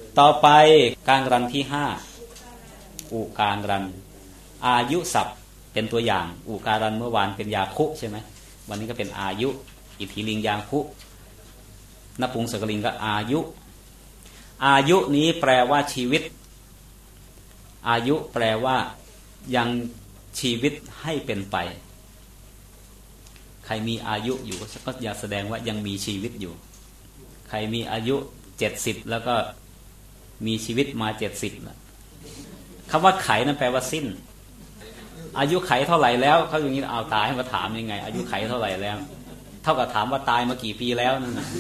ต่อไปการรันที่ห้าอุการรันอายุศัพท์เป็นตัวอย่างอุการันเมื่อวานเป็นยาคุใช่ไหมวันนี้ก็เป็นอายุอิทธิลิงยาคุนปุงสกลิงก็อายุอายุนี้แปลว่าชีวิตอายุแปลว่ายังชีวิตให้เป็นไปใครมีอายุอยู่ก็อย่าแสดงว่ายังมีชีวิตอยู่ใครมีอายุ70แล้วก็มีชีวิตมา70นะคำว่าไขนั้นแปลว่าสิ้นอายุไขเท่าไหร่แล้วเขาอย่างนี้เอาตายให้มาถามยังไงอายุไขเท่าไหร่แล้วเท่ากับถามว่าตายมากี่ปีแล้วนั่นนะ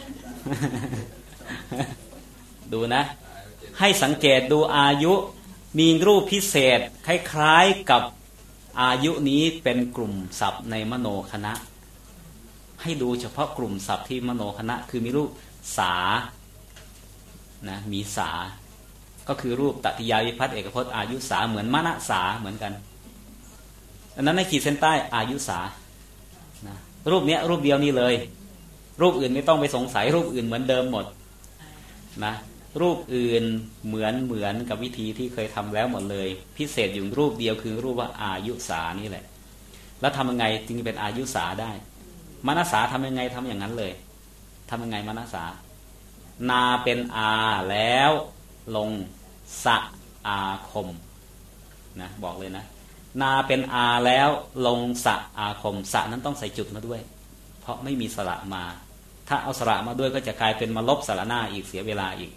ดูนะให้สังเกตดูอายุมีรูปพิเศษคล้ายๆกับอายุนี้เป็นกลุ่มศัพท์ในมโนคณะให้ดูเฉพาะกลุ่มศัพท์ที่มโนคณะคือมีรูปสานะมีสาก็คือรูปตติยาวิภัตติเอกพจน์อายุสาเหมือนมณสาเหมือนกันอันนั้นในขีดเส้นใต้อายุสานะรูปนี้รูปเดียวนี้เลยรูปอื่นไม่ต้องไปสงสัยรูปอื่นเหมือนเดิมหมดนะรูปอื่นเหมือนกับวิธีที่เคยทำแล้วหมดเลยพิเศษอยู่รูปเดียวคือรูปว่าอายุสานี่แหละแล้วทำยังไงจึงเป็นอายุสาได้มณสาทำยังไงทำอย่างนั้นเลยทำยังไงมณสานาเป็นอาแล้วลงสะอาคมนะบอกเลยนะนาเป็นอาแล้วลงสะอาคมสะนั้นต้องใส่จุดมาด้วยเพราะไม่มีสระมาถ้าเอาสระมาด้วยก็จะกลายเป็นมาลบสระหน้าอีกเสียเวลาอีก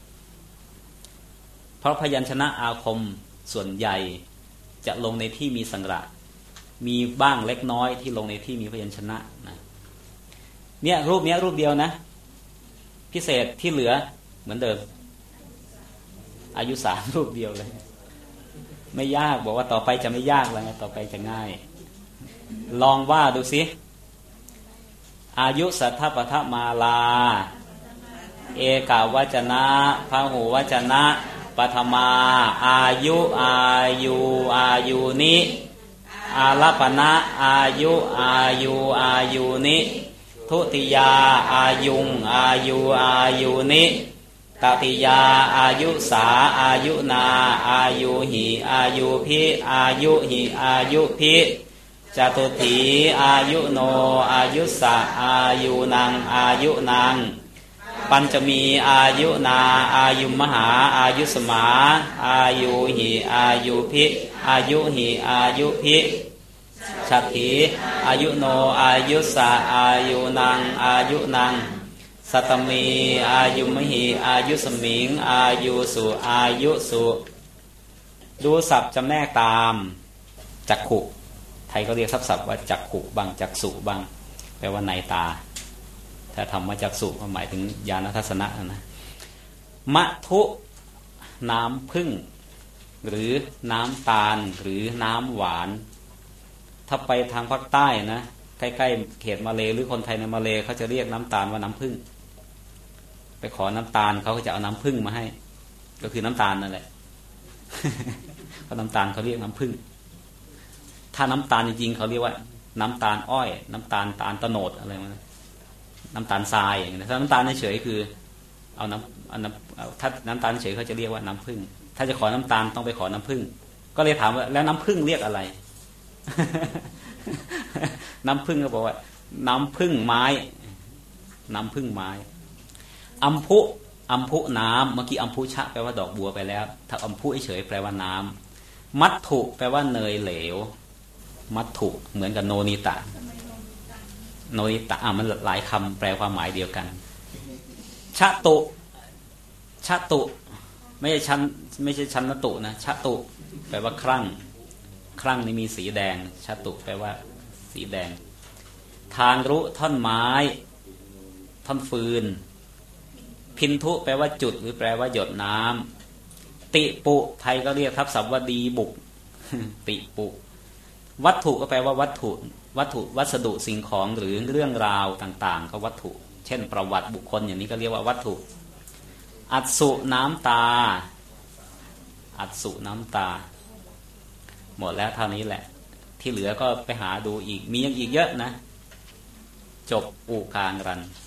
เพราะพยัญชนะอาคมส่วนใหญ่จะลงในที่มีสังระมีบ้างเล็กน้อยที่ลงในที่มีพยัญชนะนะเนี่ยรูปเนี้ยรูปเดียวนะพิเศษที่เหลือเหมือนเดิมอายุสามรูปเดียวเลยไม่ยากบอกว่าต่อไปจะไม่ยากแล้วต่อไปจะง่ายลองว่าดูสิอายุสัทธปทมาลาเอกาวจนะพหูวจนะปฐมาอายุอายุนิอาลัปนะอายุนิทุติยาอายุนิตติยาอายุสาอายุนาอายุหิอายุพิอายุหิอายุพิจตุถีอายุโนอายุสะอายุนังอายุนังปัญจมีอายุนาอายุมหาอายุสมาอายุหิอายุพิอายุหิอายุพิฉัตถีอายุโนอายุสะอายุนังอายุนังสัตมีอายุมหิอายุสมิงอายุสุอายุสุดูศัพท์จำแนกตามจักขุไทยก็เรียกศัพท์ว่าจักขุบ้างจักสุบ้างแปลว่าในตาถ้าธรรมจักสุหมายถึงญาณทัศนะนะมะทุน้ำผึ้งหรือน้ำตาลหรือน้ำหวานถ้าไปทางภาคใต้นะใกล้ๆเขตมาเลหรือคนไทยในมาเลเขาจะเรียกน้ำตาลว่าน้ำผึ้งไปขอน้ำตาลเขาก็จะเอาน้ำผึ้งมาให้ก็คือน้ำตาลนั่นแหละ เพราะน้ำตาลเขาเรียกน้ำผึ้งถ้าน้ำตาลจริงๆเขาเรียกว่าน้ำตาลอ้อยน้ำตาลโตโนดอะไรมาน้ำตาลทรายอย่างนี้ถ้าน้ำตาลเฉยๆคือเอาถ้าน้ำตาลเฉยเขาจะเรียกว่าน้ำผึ้งถ้าจะขอน้ำตาลต้องไปขอน้ำผึ้งก็เลยถามว่าแล้วน้ำผึ้งเรียกอะไร น้ำผึ้งก็บอกว่าน้ำผึ้งไม้น้ำผึ้งไม้อัมพุน้ำเมื่อกี้อัมพุชะแปลว่าดอกบัวไปแล้วถ้าอัมพุเฉยแปลว่าน้ำมัตถุแปลว่าเนยเหลวมัตถุเหมือนกับโนนิตะมันหลายคำแปลความหมายเดียวกันชะตุไม่ใช่ชั้นนตุนะชะตุแปลว่าครั่งนี่มีสีแดงชะตุแปลว่าสีแดงทางรุท่อนไม้ท่อนฟืนพินทุแปลว่าจุดหรือแปลว่าหยดน้ำติปุไทยก็เรียกทับศัพท์ว่าดีบุก ติปุวัตถุก็แปลว่าวัตถุวัสดุสิ่งของหรือเรื่องราวต่างๆก็วัตถุเช่นประวัติบุคคลอย่างนี้ก็เรียกว่าวัตถุอัสสุน้ำตาหมดแล้วเท่านี้แหละที่เหลือก็ไปหาดูอีกมียังอีกเยอะนะจบอุการรัน